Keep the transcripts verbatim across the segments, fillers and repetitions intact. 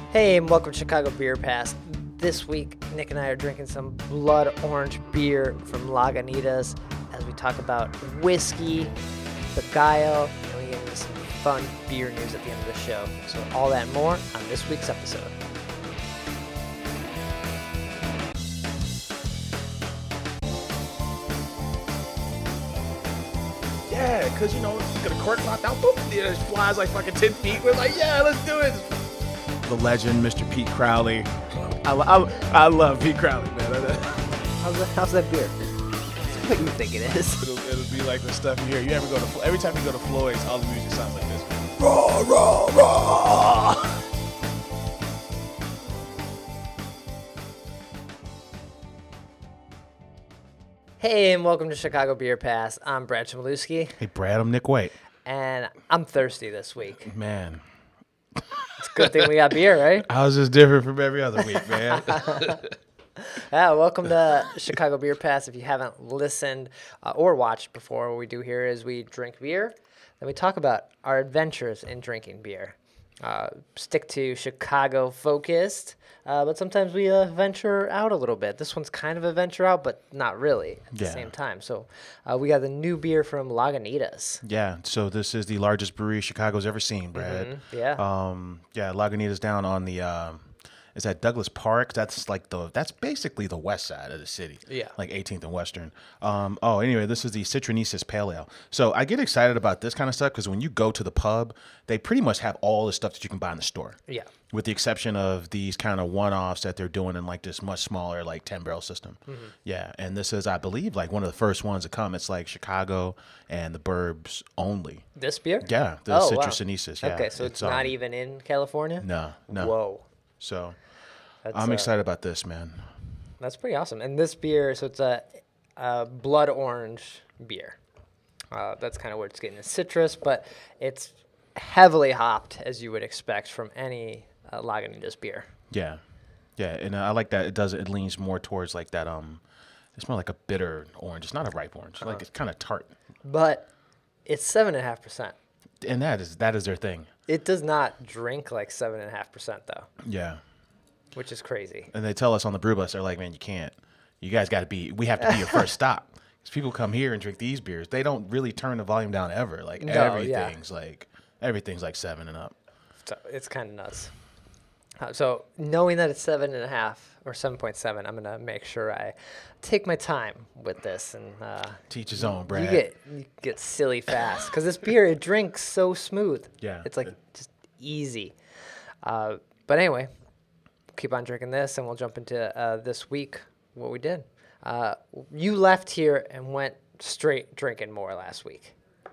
Hey, and welcome to Chicago Beer Pass. This week, Nick and I are drinking some blood orange beer from Lagunitas as we talk about whiskey, beguile, and we get into some fun beer news at the end of the show. So all that and more on this week's episode. Yeah, because, you know, you get a cork locked out, boop, it just flies like fucking ten feet. We're like, yeah, let's do it. The legend, Mister Pete Crowley. I, I, I love Pete Crowley, man. How's that, how's that beer? It's what you think it is. It'll, it'll be like the stuff you hear. You ever go to, every time you go to Floyd's, all the music sounds like this. Raw, raw, raw. Hey, and welcome to Chicago Beer Pass. I'm Brad Chmielewski, Hey, Brad, I'm Nick White. and I'm thirsty this week. Man, It's a good thing we got beer, right? how's this different from every other week, man? Yeah, welcome to Chicago Beer Pass. If you haven't listened uh, or watched before, what we do here is we drink beer, then we talk about our adventures in drinking beer. Uh, stick to Chicago focused, uh, but sometimes we uh, venture out a little bit. This one's kind of a venture out, but not really at the Yeah. same time. So uh, we got the new beer from Lagunitas. Yeah, so this is the largest brewery Chicago's ever seen, Brad. Mhm, yeah. Um, yeah, Lagunitas down on the, um, is that Douglas Park? That's like the, that's basically the west side of the city. Yeah. Like eighteenth and Western. Um, oh, anyway, this is the Citronesis Pale Ale. So I get excited about this kind of stuff because when you go to the pub, they pretty much have all the stuff that you can buy in the store. Yeah. With the exception of these kind of one-offs that they're doing in like this much smaller like ten-barrel system. Mm-hmm. Yeah, and this is, I believe, like one of the first ones to come. It's like Chicago and the Burbs only. This beer? Yeah, the Oh, wow. Citronesis. Yeah, Okay, so it's, not um, even in California? No, no. Whoa. So That's, I'm uh, excited about this, man. That's pretty awesome. And this beer, so it's a, a blood orange beer. Uh, that's kind of where it's getting the citrus, but it's heavily hopped, as you would expect from any uh, Lagunitas beer. Yeah, yeah, and uh, I like that. It does. It leans more towards like that. Um, it's more like a bitter orange. It's not a ripe orange. Like it's kind of tart, But it's seven and a half percent. and that is that is their thing. It does not drink like seven and a half percent though, Yeah, which is crazy. and they tell us on the brew bus, they're like, man, you can't. You guys got to be. We have to be your first stop. Because people come here and drink these beers. They don't really turn the volume down ever. Like No, yeah. everything's like everything's like seven and up. So it's kind of nuts. Uh, so knowing that it's seven and a half or seven point seven, I'm gonna make sure I take my time with this and uh, Teach his own, Brad. you get you get silly fast because this beer it drinks so smooth. Yeah. it's like just easy. Uh, but anyway, keep on drinking this, and we'll jump into uh, this week what we did. Uh, you left here and went straight drinking more last week.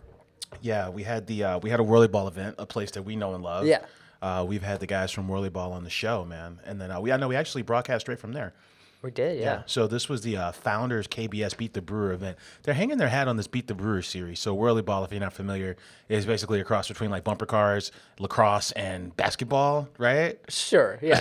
Yeah, we had the uh, we had a Whirly Ball event, a place that we know and love. Yeah. Uh, we've had the guys from Whirly Ball on the show, man, and then uh, we I know we actually broadcast straight from there. We did, yeah. So this was the uh, Founders K B S Beat the Brewer event. They're hanging their hat on this Beat the Brewer series. So Whirly Ball, if you're not familiar, is basically a cross between like bumper cars, lacrosse, and basketball, right? Sure, yeah.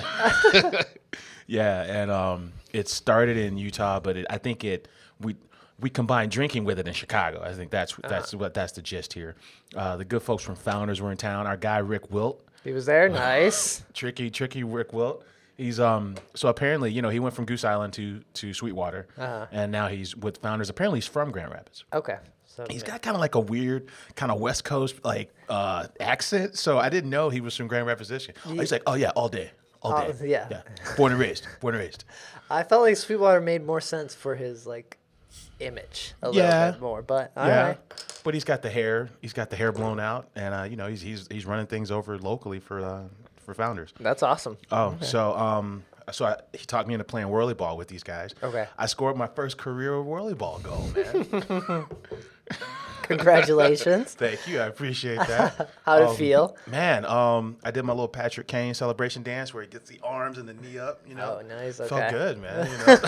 Yeah, and um, it started in Utah, but it, I think it we we combined drinking with it in Chicago. I think that's that's what that's the gist here. Uh, the good folks from Founders were in town. Our guy Rick Wilt, He was there, nice. tricky tricky Rick Wilt. He's um so apparently you know he went from Goose Island to to Sweetwater, Uh-huh. and now he's with Founders. Apparently he's from Grand Rapids. Okay. So He's got kind of like a weird kind of West Coast like uh, accent, so I didn't know he was from Grand Rapids. He's like, oh yeah, all day, all Uh, day, yeah. yeah, born and raised, born and raised. I felt like Sweetwater made more sense for his like image a Yeah. little bit more, but all yeah, right. but he's got the hair. He's got the hair blown out, and uh, you know he's he's he's running things over locally for uh, for Founders. That's awesome. Oh, so um, so I, he taught me into playing Whirly Ball with these guys. Okay. I scored my first career Whirly Ball goal, man. Congratulations. Thank you, I appreciate that. How'd it Um, feel? Man, um, I did my little Patrick Kane celebration dance where he gets the arms and the knee up. You know, Oh, nice, Felt okay. good, man. You know?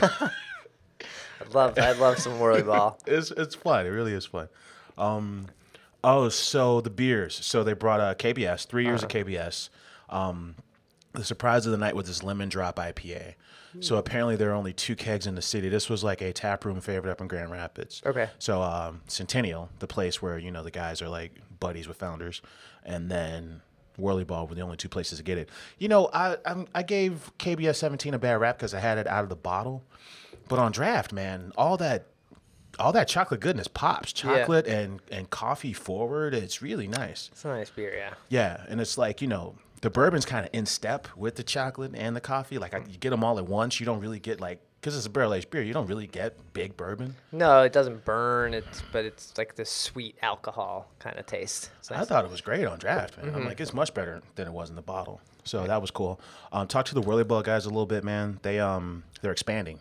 I love I love some whirly ball. it's it's fun. It really is fun. Um, oh, so the beers. So they brought a K B S, three years Uh-huh. of K B S. Um, the surprise of the night was this lemon drop I P A. So apparently there are only two kegs in the city. This was like a tap room favorite up in Grand Rapids. Okay. So um, Centennial, the place where you know the guys are like buddies with Founders, and then Whirly Ball were the only two places to get it. You know, I I'm, I gave K B S seventeen a bad rap because I had it out of the bottle, but on draft, man, all that all that chocolate goodness pops. Chocolate yeah. and and coffee forward. It's really nice. It's a nice beer, yeah. Yeah, and it's like, you know, the bourbon's kind of in step with the chocolate and the coffee. Like I, you get them all at once. You don't really get like. Because it's a barrel-aged beer, you don't really get big bourbon. No, it doesn't burn. It's but it's like this sweet alcohol kind of taste. Nice. I thought it was great on draft, man. Mm-hmm. I'm like, it's much better than it was in the bottle. So yeah. that was cool. Um, talk to the Whirly Ball guys a little bit, man. They um they're expanding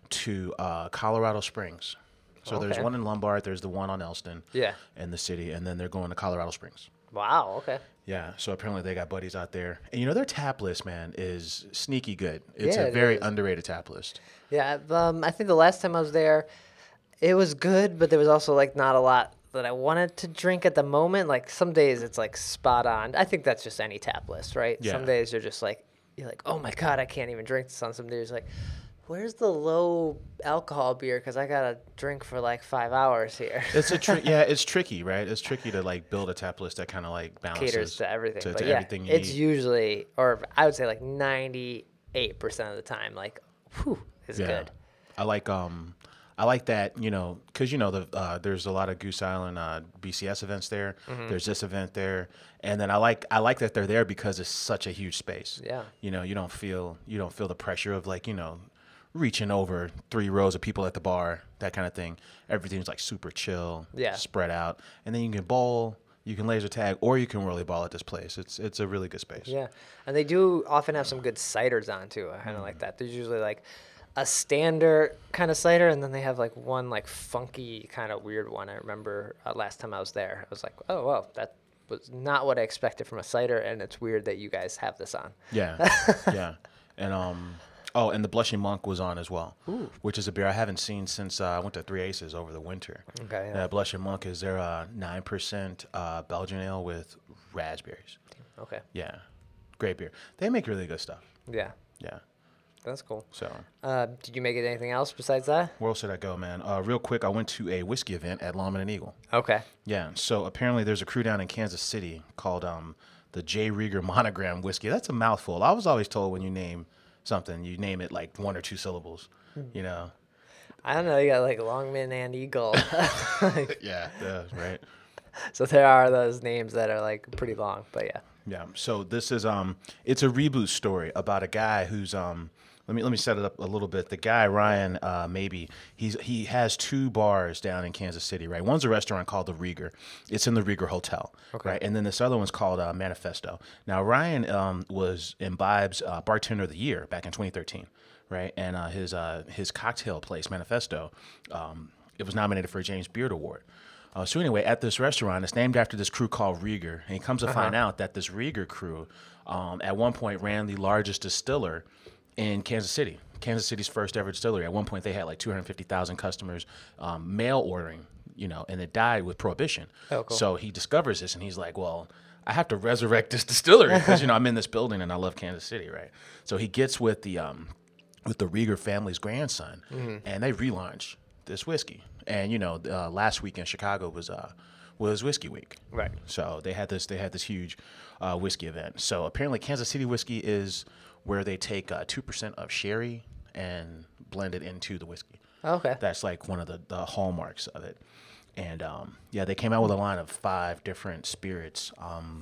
to uh, Colorado Springs. So okay. there's one in Lombard. There's the one on Elston. Yeah. In the city, and then they're going to Colorado Springs. Wow. Okay. Yeah, so apparently they got buddies out there. And, you know, their tap list, man, is sneaky good. It's yeah, a very is. underrated tap list. Yeah, um, I think the last time I was there, it was good, but there was also, like, not a lot that I wanted to drink at the moment. Like, some days it's, like, spot on. I think that's just any tap list, right? Yeah. Some days you're just like, you're like, oh, my God, I can't even drink this on. Some days you're like, where's the low alcohol beer? Because I got to drink for like five hours here. It's a tri- yeah, it's tricky, right? It's tricky to like build a tap list that kind of like balances. Caters to everything. To, but to yeah, everything you it's need. usually, or I would say like ninety-eight percent of the time, like, whew, is yeah. good. I like, um, I like that, you know, because, you know, the uh, there's a lot of Goose Island uh, B C S events there. Mm-hmm. There's this event there. And then I like I like that they're there because it's such a huge space. Yeah. You know, you don't feel you don't feel the pressure of like, you know, reaching over three rows of people at the bar, that kind of thing. Everything's like super chill, yeah. spread out. And then you can bowl, you can laser tag, or you can whirly ball at this place. It's it's a really good space. Yeah. And they do often have some good ciders on too. I kind of mm. like that. There's usually like a standard kind of cider, and then they have like one like funky kind of weird one. I remember uh, last time I was there, I was like, oh, well, that was not what I expected from a cider, and it's weird that you guys have this on. Yeah, yeah. And um, oh, and the Blushing Monk was on as well, Ooh. Which is a beer I haven't seen since uh, I went to Three Aces over the winter. Okay. Yeah. Uh, Blushing Monk is their uh, nine percent uh, Belgian ale with raspberries. Okay. Yeah, great beer. They make really good stuff. Yeah. Yeah. That's cool. So, uh, did you make it anything else besides that? Where else did I go, man? Uh, real quick, I went to a whiskey event at Lawman and Eagle. Okay. Yeah. So apparently, there's a crew down in Kansas City called um, the J. Rieger Monogram Whiskey. That's a mouthful. I was always told when you name something, you name it like one or two syllables. You know. I don't know. You got like Longman and Eagle. like, yeah. Yeah. Right. So there are those names that are like pretty long, but yeah. Yeah. So this is um, it's a reboot story about a guy who's um. Let me let me set it up a little bit. The guy Ryan, uh, maybe he's he has two bars down in Kansas City, right? One's a restaurant called the Rieger. It's in the Rieger Hotel, okay. right? And then this other one's called uh, Manifesto. Now Ryan um, was Imbibe's uh, bartender of the year back in twenty thirteen, right? And uh, his uh, his cocktail place Manifesto, um, it was nominated for a James Beard Award. Uh, so anyway, at this restaurant, it's named after this crew called Rieger, and he comes to uh-huh. find out that this Rieger crew, um, at one point ran the largest distiller in Kansas City, Kansas City's first ever distillery. At one point, they had like two hundred fifty thousand customers um, mail ordering, you know, and it died with Prohibition. Oh, cool. So he discovers this, and he's like, well, I have to resurrect this distillery because, you know, I'm in this building, and I love Kansas City, right? So he gets with the um, with the Rieger family's grandson, mm-hmm. and they relaunch this whiskey. And, you know, uh, last week in Chicago was uh, was Whiskey Week. Right. So they had this they had this huge uh, whiskey event. So apparently Kansas City whiskey is where they take uh, two percent of sherry and blend it into the whiskey. Okay. That's like one of the, the hallmarks of it. And, um, yeah, they came out with a line of five different spirits. Um,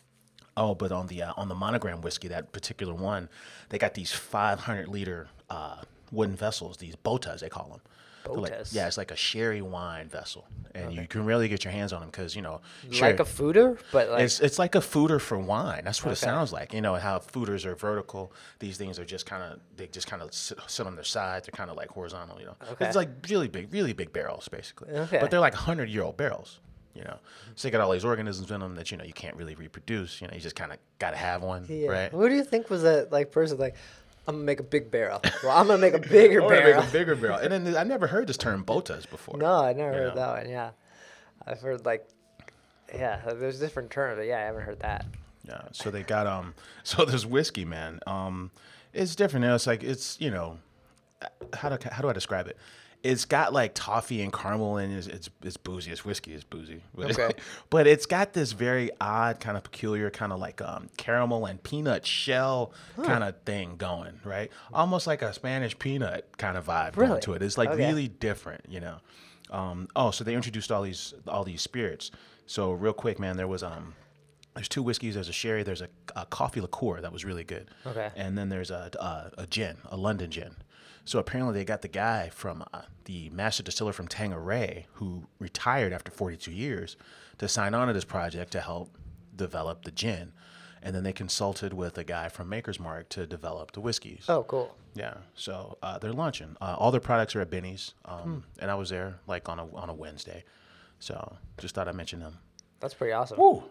oh, but on the uh, on the Monogram whiskey, that particular one, they got these five hundred liter uh, wooden vessels, these botas, they call them. Like, yeah, it's like a sherry wine vessel, and okay. you can rarely get your hands on them because, you know, sherry, like a fooder, but like it's it's like a fooder for wine. That's what okay. it sounds like. You know how fooders are vertical. These things are just kind of they just kind of sit, sit on their side. They're kind of like horizontal. You know, okay. It's like really big, really big barrels basically. Okay. But they're like hundred year old barrels. You know, so they got all these organisms in them that, you know, you can't really reproduce. You know, you just kind of got to have one, yeah. right? What do you think was that like person like? I'm gonna make a big barrel. Well, I'm gonna make a bigger I'm barrel. Make a bigger barrel. And then I never heard this term botas before. No, I never you heard know? that one. Yeah, I've heard like, yeah, there's different terms, but yeah, I haven't heard that. Yeah. So they got um. So there's whiskey, man. Um, it's different. You know, it's like it's you know, how do how do I describe it? it's got like toffee and caramel, and it's it's, it's boozy. It's whiskey. It's boozy. But, Okay. but it's got this very odd, kind of peculiar, kind of like um, caramel and peanut shell kind of thing going, right? Almost like a Spanish peanut kind of vibe Really? going to it. It's like Okay. really different, you know. Um, oh, so they introduced all these all these spirits. So real quick, man, there was um. There's two whiskeys. There's a sherry. There's a, a coffee liqueur that was really good. Okay. And then there's a, a a gin, a London gin. So apparently they got the guy from uh, the master distiller from Tanqueray who retired after forty-two years to sign on to this project to help develop the gin. And then they consulted with a guy from Maker's Mark to develop the whiskeys. Oh, cool. Yeah. So uh, they're launching. Uh, all their products are at Benny's. Um, and I was there like on a on a Wednesday. So just thought I'd mention them. That's pretty awesome. Woo!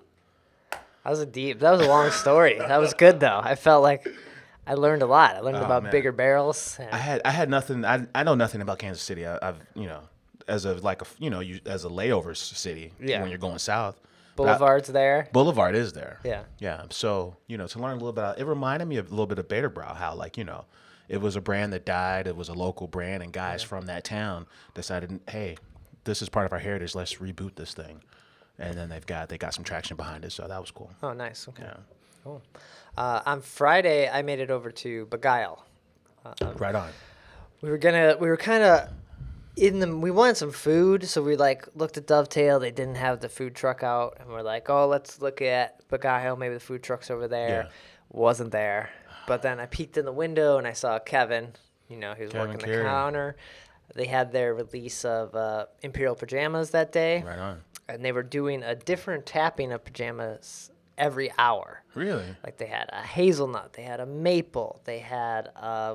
That was a deep. That was a long story. That was good though. I felt like I learned a lot. I learned Oh, about man. bigger barrels. And, I had I had nothing. I I know nothing about Kansas City. I, I've you know as a like a you know you, as a layover s- city Yeah. when you're going south. But I- Boulevard's there. Boulevard is there. Yeah. Yeah. So you know to learn a little bit. It reminded me of a little bit of Beta-Brow. How like you know it was a brand that died. It was a local brand, and guys from that town decided, hey, this is part of our heritage. Let's reboot this thing. And then they've got they got some traction behind it. So that was cool. Oh, nice. Okay. Yeah. Cool. Uh, on Friday, I made it over to Beguile. Right on. We were gonna. We were kind of in the. We wanted some food, so we like looked at Dovetail. They didn't have the food truck out, and we're like, oh, let's look at Beguile. Maybe the food truck's over there. Yeah. Wasn't there. But then I peeked in the window and I saw Kevin. You know, he was Kevin working Carey. the counter. They had their release of uh, Imperial Pajamas that day, Right on. and they were doing a different tapping of pajamas every hour. Really? Like they had a hazelnut, they had a maple, they had a,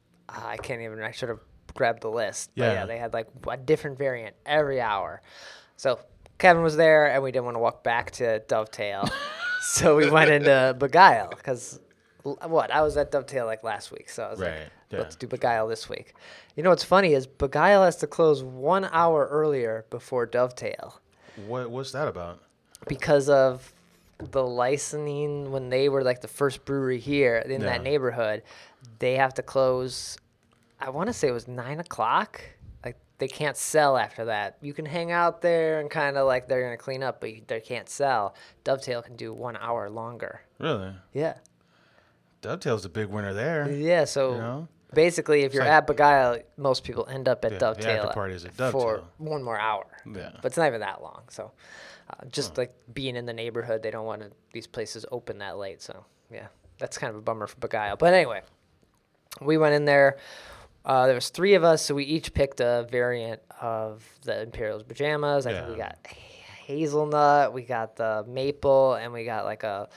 I can't even, I should have grabbed the list. But Yeah. yeah, they had like a different variant every hour. So Kevin was there and we didn't want to walk back to Dovetail. So we went into Beguile because what? I was at Dovetail like last week. So I was Right, like, yeah. let's do Beguile this week. You know what's funny is Beguile has to close one hour earlier before Dovetail What what's that about? because of the licensing when they were like the first brewery here in Yeah. that neighborhood. They have to close, I want to say it was nine o'clock. Like they can't sell after that. You can hang out there and kind of like they're going to clean up, but you- they can't sell. Dovetail can do one hour longer. Really? Yeah. Dovetail's a big winner there. Yeah. So You know? basically, if you're like- at Beguile, most people end up at Yeah, the Dovetail after party is at for Dovetail. one more hour. Yeah. But it's not even that long. So uh, just like being in the neighborhood, they don't want to, these places open that late. So yeah, that's kind of a bummer for Beguile. But anyway, we went in there. Uh, there was three of us, so we each picked a variant of the Imperial's pajamas. I think we Yeah. got hazelnut, we got the maple, and we got like a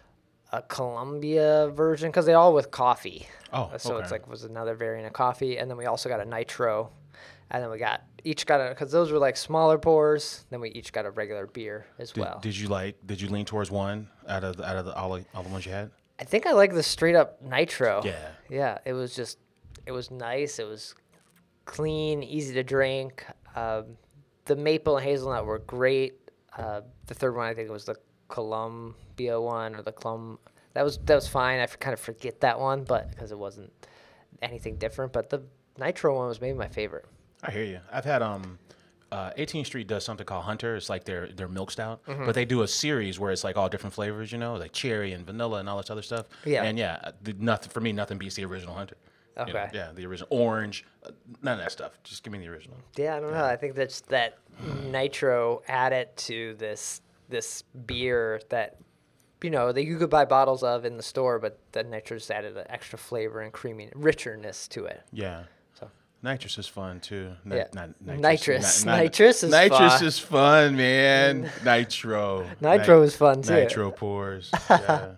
a Columbia version because they all with coffee. Oh, Uh, so it's okay. like was another variant of coffee, and then we also got a nitro, and then we got each got a because those were like smaller pours. Then we each got a regular beer as Did, well. did you like? Did you lean towards one out of the, out of the, all, the- all the ones you had? I think I like the straight up nitro. Yeah. Yeah, it was just, it was nice. It was clean, easy to drink. Um, the maple and hazelnut were great. Uh, the third one, I think it was the Columbia one or the Clum. That was that was fine. I f- kind of forget that one, but because it wasn't anything different. But the nitro one was maybe my favorite. I hear you. I've had um, uh, eighteenth Street does something called Hunter. It's like their their milk stout, Mm-hmm. but they do a series where it's like all different flavors. You know, like cherry and vanilla and all this other stuff. Yeah. And yeah, the, nothing for me. Nothing beats the original Hunter. You know, Okay. yeah, the original orange. Uh, none of that stuff. Just give me the original. Yeah, I don't know. I think that's that nitro added to this this beer that you know that you could buy bottles of in the store, but the nitro just added an extra flavor and creamy richness to it. Yeah. So Nitrous is fun too. Ni- Yeah. Not, Nitrous. Not- not- Nitrous is nitrous fun. is fun, man. Nitro. Nitro Ni- is fun, too. Nitro pours. Yeah.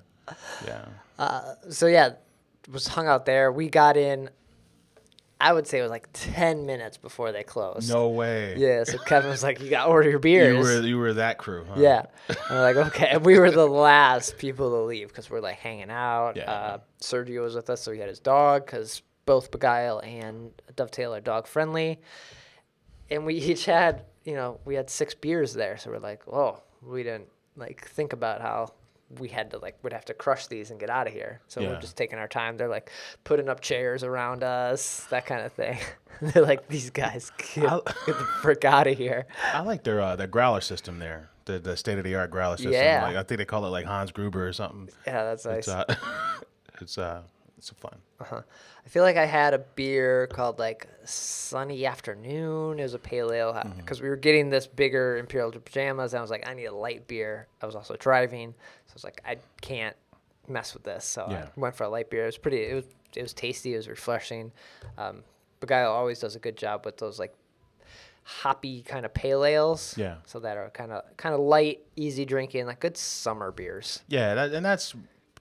Yeah. so yeah, was hung out there. We got in. I would say it was like ten minutes before they closed. No way. Yeah, so Kevin was like, "You got to order your beers." You were you were that crew, huh? Yeah. And we're like, okay. And we were the last people to leave because we're like hanging out. Yeah. Uh, Sergio was with us, so he had his dog because both Beguile and Dovetail are dog friendly. And we each had, you know, we had six beers there. So we're like, whoa, we didn't like think about how we had to like would have to crush these and get out of here. So Yeah. we're just taking our time. They're like putting up chairs around us, that kind of thing. They're like, these guys get, I'll- get the frick out of here. I like their uh, their growler system there, the the state of the art growler system. Yeah. Like, I think they call it like Hans Gruber or something. Yeah, that's nice. It's uh, it's uh, it's fun. Uh-huh. I feel like I had a beer called like Sunny Afternoon. It was a pale ale because we were getting this bigger Imperial Pajamas. And I was like, I need a light beer. I was also driving, so I was like, I can't mess with this. So Yeah. I went for a light beer. It was pretty. It was it was tasty. It was refreshing. Um, Bagaya always does a good job with those like hoppy kind of pale ales. Yeah. So that are kind of kind of light, easy drinking, like good summer beers. Yeah, that, and that's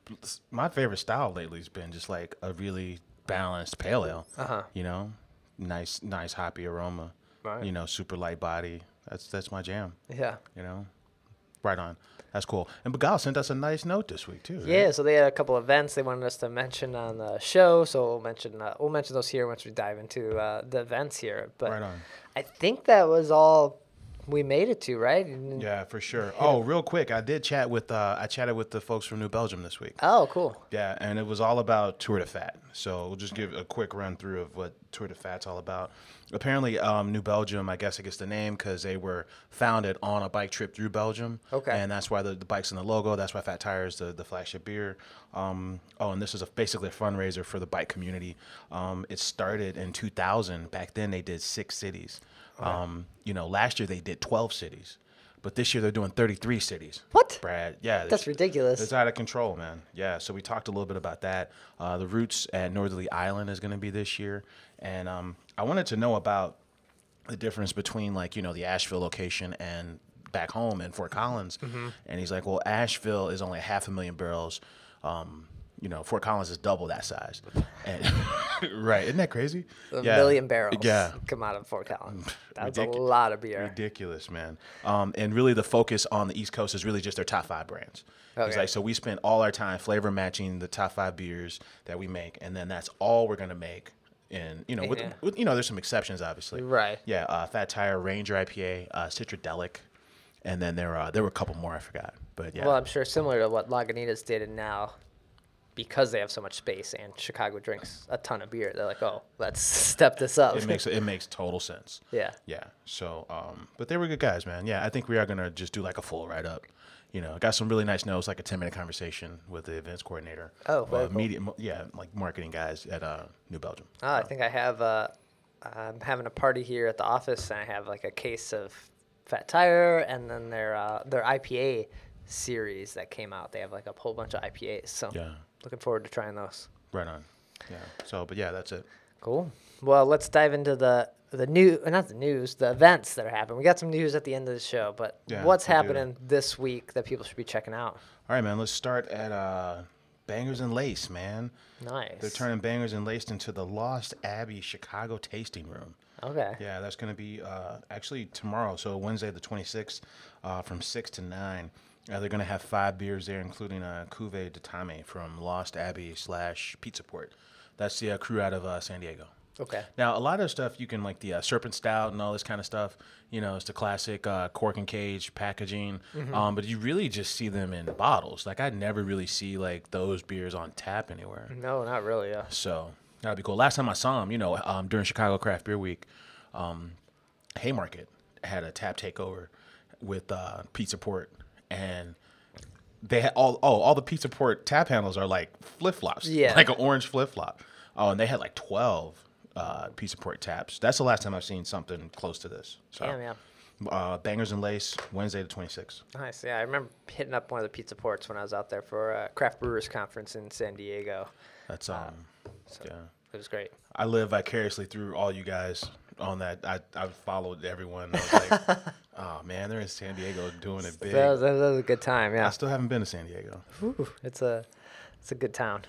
my favorite style lately. Has been just like a really balanced pale ale. Uh-huh. You know, nice nice hoppy aroma. Right. You know, super light body. That's that's my jam. Yeah. You know, right on. That's cool. And Bagal sent us a nice note this week too. Right? Yeah, so they had a couple events they wanted us to mention on the show, so we'll mention uh, we'll mention those here once we dive into uh, the events here. But Right on. I think that was all we made it to, right? And- Yeah, for sure. Oh, real quick, I did chat with uh, I chatted with the folks from New Belgium this week. Oh, cool. Yeah, and it was all about Tour de Fat. So we'll just give a quick run through of what Tour de Fat's all about. Apparently, um, New Belgium, I guess it gets the name because they were founded on a bike trip through Belgium. Okay. And that's why the, the bike's in the logo. That's why Fat Tire is the, the flagship beer. Um, oh, and this is a, basically a fundraiser for the bike community. Um, it started in two thousand. Back then, they did six cities. Um, you know, last year they did twelve cities. But this year they're doing thirty-three cities. What? Brad, yeah. That's it's- ridiculous. It's out of control, man. Yeah, so we talked a little bit about that. Uh, the Roots at Northerly Island is going to be this year. And um, I wanted to know about the difference between, like, you know, the Asheville location and back home in Fort Collins. Mm-hmm. And he's like, well, Asheville is only half a million barrels. Um, you know, Fort Collins is double that size. And, right. Isn't that crazy? A Yeah. million barrels Yeah. come out of Fort Collins. That's Ridic- a lot of beer. Ridiculous, man. Um, and really, the focus on the East Coast is really just their top five brands. It's Okay. like, so we spend all our time flavor matching the top five beers that we make, and then that's all we're gonna make. And you know, with, Yeah. with you know, there's some exceptions, obviously. Right. Yeah. Uh, Fat Tire, Ranger I P A, uh, Citradelic, and then there uh, there were a couple more I forgot, but yeah. Well, I'm sure similar to what Lagunitas did, and now because they have so much space and Chicago drinks a ton of beer, they're like, oh, let's step this up. it makes it makes total sense. yeah. Yeah. So, um, but they were good guys, man. Yeah, I think we are gonna just do like a full write up. You know, got some really nice notes, like a ten minute conversation with the events coordinator. Oh, very uh, cool. media, mo- yeah, like marketing guys at uh, New Belgium. Oh, I think I have. Uh, I'm having a party here at the office, and I have like a case of Fat Tire, and then their uh, their I P A series that came out. They have like a whole bunch of I P As. So Yeah, looking forward to trying those. right on. Yeah. So, but yeah, that's it. Cool. Well, let's dive into the the new, uh, not the news, the events that are happening. We got some news at the end of the show, but Yeah, what's we do. happening this week that people should be checking out? All right, man. Let's start at uh, Bangers and Lace, man. Nice. They're turning Bangers and Lace into the Lost Abbey Chicago Tasting Room. Okay. Yeah, that's going to be uh, actually tomorrow, so Wednesday the twenty-sixth, uh, from six to nine. Uh, they're going to have five beers there, including a Cuvée de Tame from Lost Abbey slash Pizza Port. That's the uh, crew out of uh, San Diego. Okay. Now, a lot of stuff you can, like the uh, Serpent Stout and all this kind of stuff, you know, it's the classic uh, cork and cage packaging. Um, but you really just see them in bottles. Like, I never really see, like, those beers on tap anywhere. No, not really. Yeah. So that'd be cool. Last time I saw him, you know, um, during Chicago Craft Beer Week, um, Haymarket had a tap takeover with uh, Pizza Port, and they had all oh all the Pizza Port tap handles are like flip flops, Yeah. like an orange flip flop. Oh, and they had like twelve uh, Pizza Port taps. That's the last time I've seen something close to this. So, Damn, yeah. uh, Bangers and Lace, Wednesday the twenty-sixth. Nice. Yeah, I remember hitting up one of the Pizza Ports when I was out there for a craft brewers conference in San Diego. That's um, So yeah. it was great. I live vicariously through all you guys on that. I I followed everyone. I was like, oh man, they're in San Diego doing it big. That was, that was a good time. I Yeah. still haven't been to San Diego. Whew, it's a it's a good town.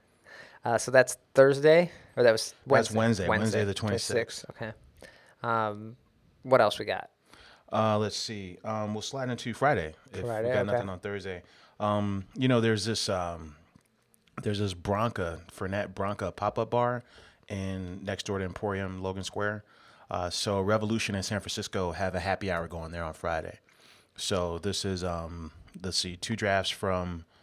Uh, so that's Thursday, or that was Wednesday. That's Wednesday, Wednesday the twenty-sixth. Okay. Um, what else we got? Uh, let's see. Um, we'll slide into Friday if Friday, we got okay. nothing on Thursday. Um, you know, there's this um, there's this Bronca Fernet Bronca pop up bar in next door to Emporium Logan Square. Uh, so Revolution in San Francisco have a happy hour going there on Friday. So this is um, let's see, two drafts from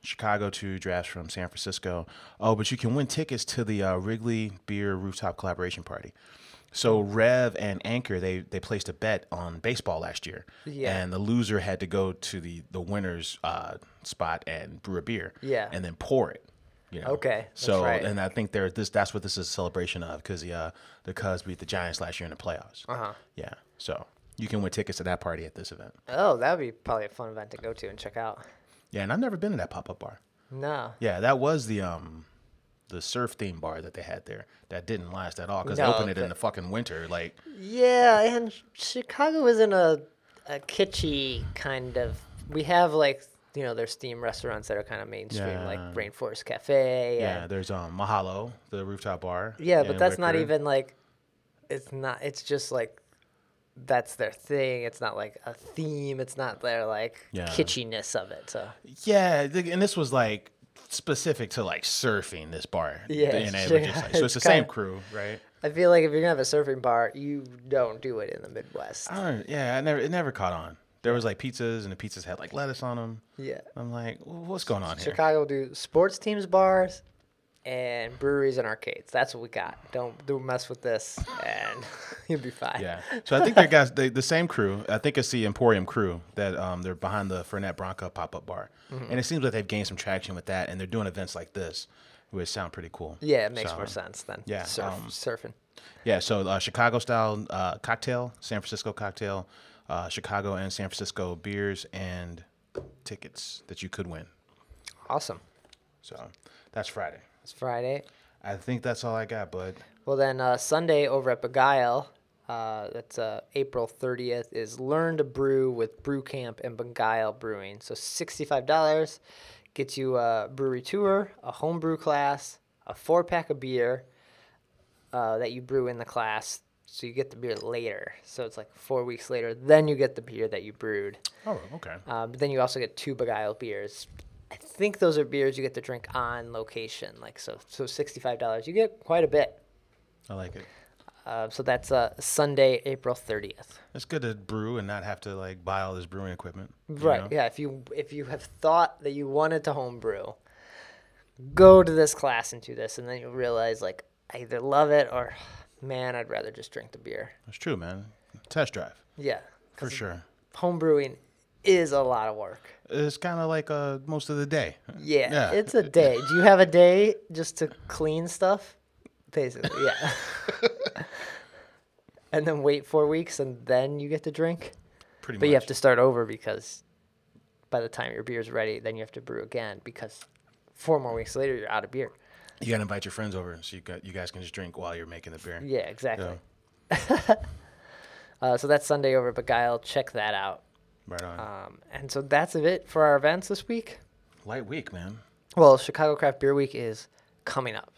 Chicago two drafts from San Francisco. Oh, but you can win tickets to the uh, Wrigley Beer Rooftop Collaboration Party. So Rev and Anchor, they they placed a bet on baseball last year, Yeah. and the loser had to go to the the winner's uh, spot and brew a beer, Yeah. and then pour it. You know? Okay, that's So right. and I think they're this that's what this is a celebration of because the uh, the Cubs beat the Giants last year in the playoffs. Uh huh. Yeah. So you can win tickets to that party at this event. Oh, that would be probably a fun event to go to and check out. Yeah, and I've never been to that pop up bar. No. Yeah, that was the um the surf theme bar that they had there. That didn't last at all because No, they opened it in but- the fucking winter. Like, Yeah, and Chicago isn't a a kitschy kind of. We have like you know there's theme restaurants that are kind of mainstream, like Yeah. Rainforest Cafe. yeah, And, there's um Mahalo, the rooftop bar. yeah, but in that's not Wicker. even like. It's not. It's just like. That's their thing. It's not like a theme. It's not their like Yeah. kitschiness of it. So Yeah, th- and this was like specific to like surfing. This bar. Yeah, And it sure. was just, like- so it's It's the same kinda- crew, right? I feel like if you're gonna have a surfing bar, you don't do it in the Midwest. I don't. Yeah, I never. It never caught on. There was like pizzas, and the pizzas had like lettuce on them. Yeah. I'm like, "Wh- what's going on here? Chicago will do sports teams bars and breweries and arcades. That's what we got. Don't don't mess with this, and you'll be fine. Yeah. So I think they got they, the same crew. I think it's the Emporium crew that um, they're behind the Fernet Branca pop up bar, Mm-hmm. and it seems like they've gained some traction with that, and they're doing events like this, which sound pretty cool. Yeah, it makes So, more sense than yeah, surf, um, surfing. Yeah. So uh, Chicago style uh, cocktail, San Francisco cocktail, uh, Chicago and San Francisco beers and tickets that you could win. Awesome. So that's Friday. It's Friday. I think that's all I got, bud. Well, then uh, Sunday over at Beguile, uh, that's uh, April thirtieth, is Learn to Brew with Brew Camp and Beguile Brewing. So sixty-five dollars gets you a brewery tour, a home brew class, a four-pack of beer uh, that you brew in the class. So you get the beer later. So it's like four weeks later. Then you get the beer that you brewed. Oh, okay. Um, but then you also get two Beguile beers. I think those are beers you get to drink on location. Like so, so sixty-five dollars. You get quite a bit. I like it. Uh, so that's uh, Sunday, April thirtieth. It's good to brew and not have to like buy all this brewing equipment. you Right. know? Yeah. If you if you have thought that you wanted to homebrew, go to this class and do this, and then you'll realize like I either love it or, man, I'd rather just drink the beer. That's true, man. Test drive Yeah. for sure. Homebrewing is a lot of work. It's kind of like uh, most of the day. Yeah, Yeah. It's a day. Do you have a day just to clean stuff? Basically, yeah. And then wait four weeks and then you get to drink. Pretty But much. you have to start over because by the time your beer's ready, then you have to brew again because four more weeks later you're out of beer. You gotta invite your friends over so you got you guys can just drink while you're making the beer. Yeah, exactly. Yeah. Uh, so that's Sunday over at Beguile. Check that out. Right on. Um, and so that's it for our events this week. Light week, man. Well, Chicago Craft Beer Week is coming up.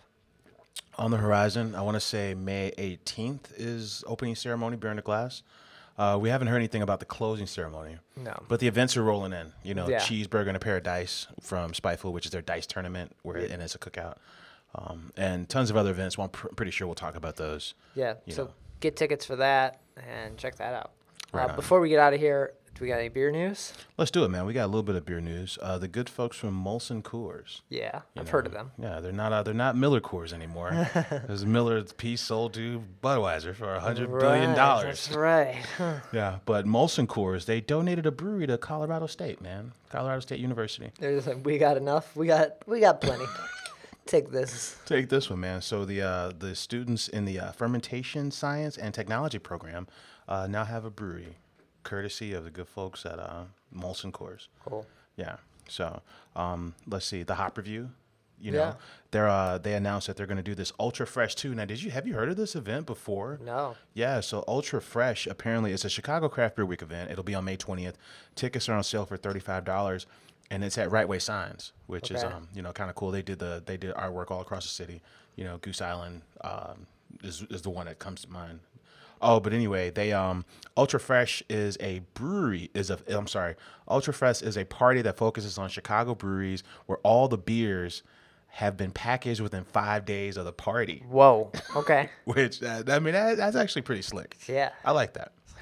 On the horizon, I want to say May eighteenth is opening ceremony, beer in the glass. Uh, we haven't heard anything about the closing ceremony. No. But the events are rolling in. You know, Yeah. Cheeseburger and a Pair of Dice from Spiteful, which is their dice tournament, where and it's a cookout. Um, and tons of other events. Well, I'm pr- pretty sure we'll talk about those. Yeah, You so know. get tickets for that and check that out. Right uh, on. before we get out of here, do we got any beer news? Let's do it, man. We got a little bit of beer news. Uh, the good folks from Molson Coors. Yeah, you I've know, heard of them. Yeah, they're not uh, they're not Miller Coors anymore. There's Miller's piece sold to Budweiser for a hundred billion Right, dollars. That's right. Huh. Yeah, but Molson Coors, they donated a brewery to Colorado State, man. Colorado State University. They're just like, we got enough. We got we got plenty. Take this. Take this one, man. So the uh, the students in the uh, fermentation science and technology program uh, now have a brewery, courtesy of the good folks at uh, Molson Coors. Cool. Yeah. So um, let's see the hop review. You know, Yeah. they're uh, they announced that they're going to do this Ultra Fresh too. Now, did you have you heard of this event before? No. Yeah, so Ultra Fresh apparently it's a Chicago Craft Beer Week event. It'll be on May twentieth. Tickets are on sale for thirty-five dollars, and it's at Right Way Signs, which is Okay. um you know kind of cool. They did the they did artwork all across the city. You know, Goose Island um, is is the one that comes to mind. Oh, but anyway, they um Ultra Fresh is a brewery is a I'm sorry, Ultra Fresh is a party that focuses on Chicago breweries where all the beers have been packaged within five days of the party. Whoa. Okay. Which uh, I mean that, that's actually pretty slick. Yeah. I like that.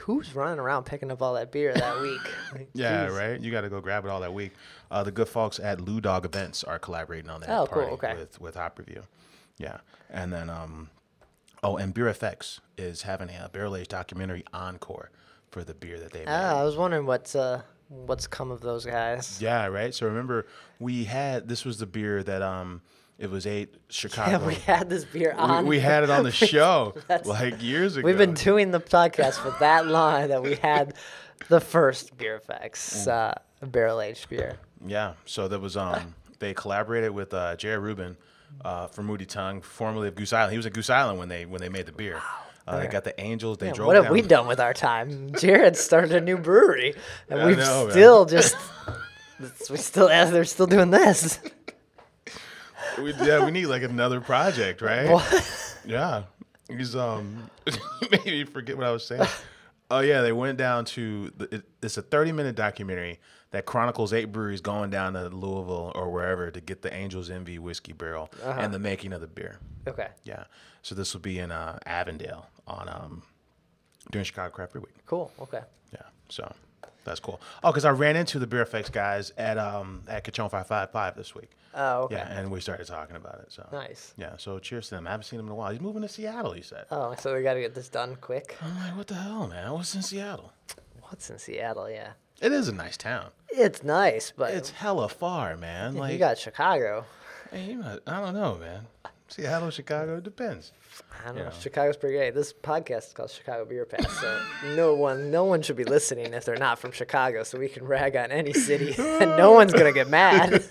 who's running around picking up all that beer that week? Like, Yeah, geez. right. You got to go grab it all that week. Uh, the good folks at Lou Dog Events are collaborating on that Oh, cool, party okay. with with Hop Review. Yeah, and then um, oh, and Beer F X is having a barrel aged documentary encore for the beer that they made. Ah, I was wondering what's uh what's come of those guys. Yeah, right. So remember, we had this was the beer that um, it was eight Chicago. Yeah, we had this beer We, on. we had it on the show That's- like years ago. We've been doing the podcast for that long that we had the first Beer Effects uh, barrel aged beer. Yeah, so there was um they collaborated with uh Jerry Rubin uh from Moody Tongue, formerly of Goose Island. He was at Goose Island when they when they made the beer. Uh, they got the Angels. They Man, drove what have down. we done with our time? Jared started a new brewery, and I we've know, man. still just we still they're still doing this. We, yeah, we need like another project, right? What? Yeah, he's um made me forget what I was saying. Oh yeah, they went down to the, it, it's a thirty minute documentary that chronicles eight breweries going down to Louisville or wherever to get the Angels Envy whiskey barrel Uh-huh. and the making of the beer. Okay, Yeah, so this will be in uh, Avondale on um during Chicago Craft Beer Week. cool. Okay, Yeah, so that's cool. Oh, because I ran into the Beer Effects guys at um at Cachon five five five this week. oh okay, Yeah, and we started talking about it. So nice. yeah, so cheers to them. I haven't seen him in a while. He's moving to Seattle, he said. Oh, so we got to get this done quick. I'm like, what the hell, man? What's in Seattle? What's in Seattle? Yeah, It is a nice town. it's nice, but It's hella far, man. Like, you got Chicago. hey, you know, I don't know, man. Seattle, Chicago, it depends. I don't know. Yeah. Chicago's pretty great. This podcast is called Chicago Beer Pass, so no one, no one should be listening if they're not from Chicago, so we can rag on any city, and no one's gonna get mad.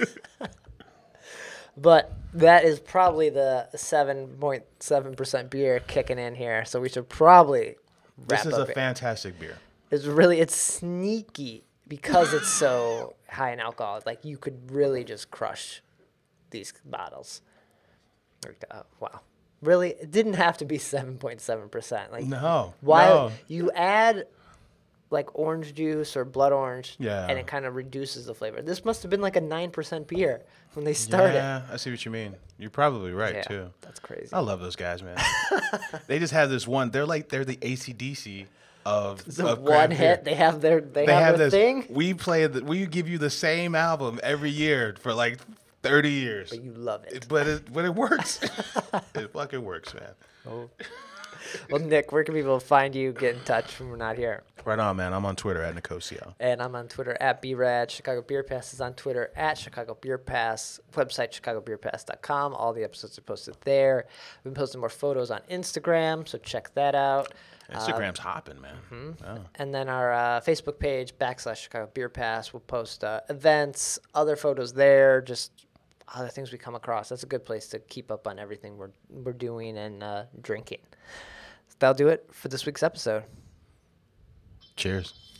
But that is probably the seven point seven percent beer kicking in here, so we should probably wrap This is a up. it. fantastic beer. It's really it's sneaky because it's so high in alcohol. Like you could really just crush these bottles. Like, uh, wow. Really, it didn't have to be seven point seven percent. Like, No, why no. you add like orange juice or blood orange, Yeah. and it kind of reduces the flavor. This must have been like a nine percent beer when they started. Yeah, I see what you mean. You're probably right, Yeah, too. that's crazy. I love those guys, man. They just have this one. They're like, they're the A C D C of, So of one craft beer. hit, they have their they, They have, have their this. thing, We play. The, we give you the same album every year for like thirty years. but you love it. But it, but it works. It fucking works, man. Oh. Well, Nick, where can people find you, get in touch when we're not here? Right on, man. I'm on Twitter at Nicosio. And I'm on Twitter at B Rad. Chicago Beer Pass is on Twitter at Chicago Beer Pass. Website chicago beer pass dot com. All the episodes are posted there. We've been posting more photos on Instagram, so check that out. Instagram's hopping, man. Mm-hmm. Oh. And then our uh, Facebook page, backslash Chicago Beer Pass, we'll post uh, events, other photos there, just other things we come across. That's a good place to keep up on everything we're, we're doing and uh, drinking. That'll do it for this week's episode. Cheers.